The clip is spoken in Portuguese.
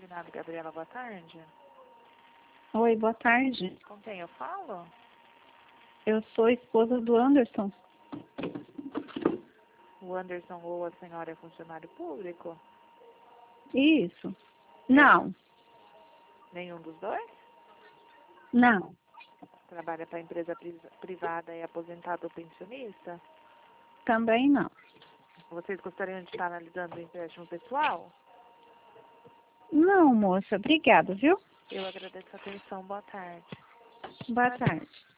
Finado Gabriela, boa tarde. Oi, boa tarde. Com quem eu falo? Eu sou esposa do Anderson. O Anderson ou a senhora é funcionário público? Isso. Não, Nenhum dos dois? não. Trabalha para empresa privada e aposentado ou pensionista? Também não. Vocês gostariam de estar analisando o empréstimo pessoal? Não, moça. Obrigada, viu? Eu agradeço a atenção. Boa tarde. Boa tarde.